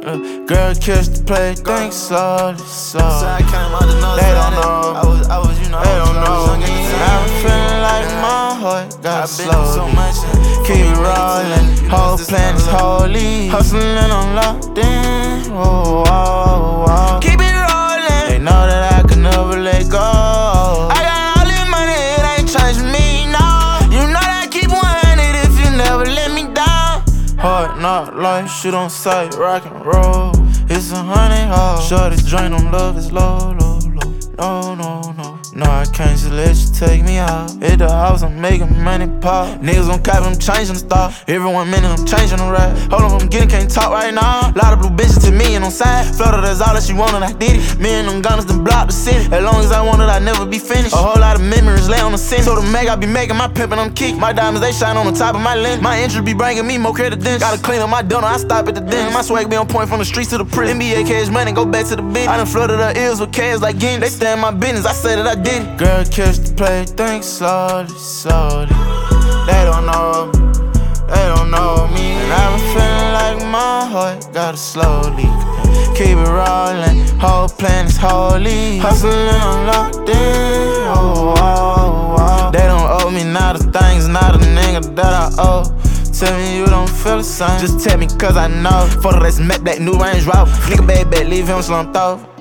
Girl, kiss the play, think slowly, So I came out the nose. They don't know. I was, you know, They don't know young me. at the And time. I'm feeling like my heart got I've been through so slowly. much. Keep it rolling, whole plan is holy. Hustling, I'm locked in. Oh, oh, oh. Keep it rolling. They know that I can never let go. I got all this money, it ain't changing me, no. You know that I keep 100 if you never let me down. Hard knock life, shit on sight, rock and roll. It's 100 hoes. Shorty drain on love is low, low, low. No, no, no. No, I can't just let you take me out. Hit the house, I'm making money pop. Niggas on cap, I'm changing the style. Every 1 minute, I'm changing the rap. Hold on, I'm getting, can't talk right now. Lot of blue bitches to me and on side. Florida, that's all that she wanted, I did it. Me and them gunners done blocked the city. As long as I wanted, I'd never be finished. A whole lot of memories lay on the scene. So the Meg, I be making my pimpin', I'm kick. My diamonds, they shine on the top of my lens. My interest be bringing me more credit than. Gotta clean up my donor, I stop at the den. My swag be on point from the streets to the prison. NBA cash money, go back to the bin. I done flooded her ears with cash like Guinness. They stay in my business, I say that I did it. Girl, catch the play, think slowly, slowly. They don't know me, they don't know me. And I've been feeling like my heart got a slow leak. Keep it rolling, whole plan is holy. Hustling, I'm locked in. Oh, oh, oh. They don't owe me not a things, not a nigga that I owe. Tell me you don't feel the same. Just tell me cause I know. For the rest, met that new Range Rover. Nigga bad, leave him slumped over.